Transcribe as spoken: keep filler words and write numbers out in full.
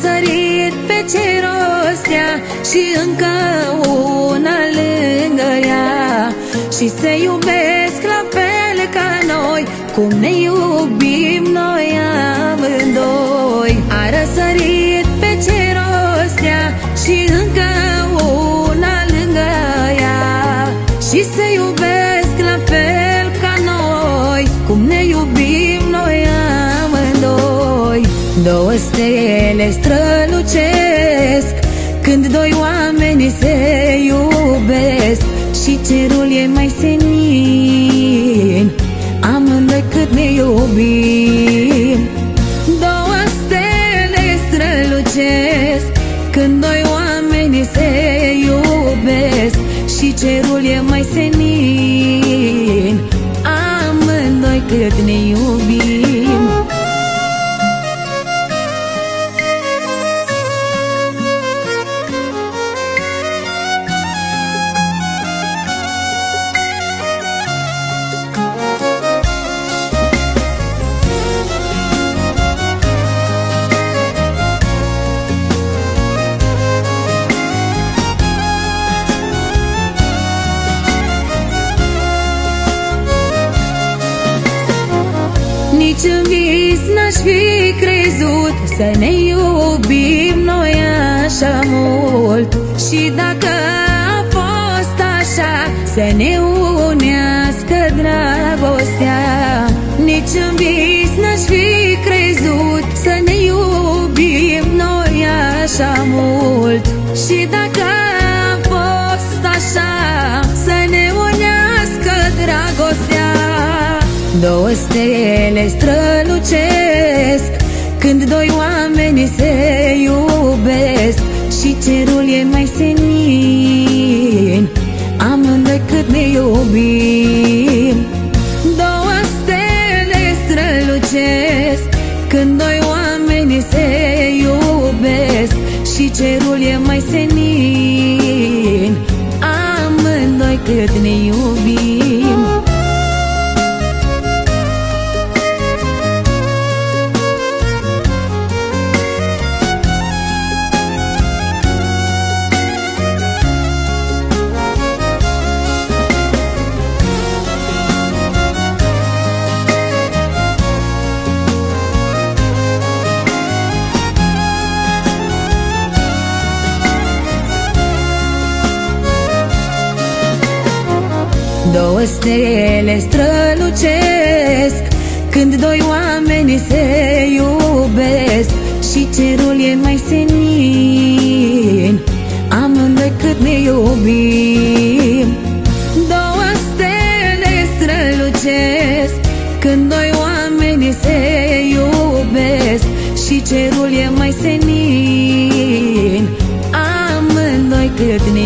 răsărit pe cer o stea și încă una lângă ea, și se iubesc la fel ca noi, cum ne iubim noi amândoi. A răsărit pe cer o stea și încă una lângă ea, și se iubesc la fel ca noi, cum ne iubim noi amândoi. Două stele strălucesc când doi oameni se iubesc, și cerul e mai senin, amândoi cât ne iubim. Două stele strălucesc când doi oameni se iubesc, și cerul e mai senin, amândoi cât ne iubim. Nici în vis n-aș fi crezut să ne iubim noi așa mult, și dacă a fost așa, să ne unească dragostea. Nici în vis n-aș fi crezut să ne iubim noi așa mult, și dacă a fost așa, să ne unească dragostea. Două stele strălucesc când doi oameni se iubesc, și cerul e mai senin, amândoi cât ne iubim. Două stele strălucesc când doi oameni se iubesc, și cerul e mai senin, amândoi cât ne iubim. Două stele strălucesc când doi oameni se iubesc, și cerul e mai senin, amândoi cât ne iubim. Două stele strălucesc când doi oameni se iubesc, și cerul e mai senin, amândoi cât ne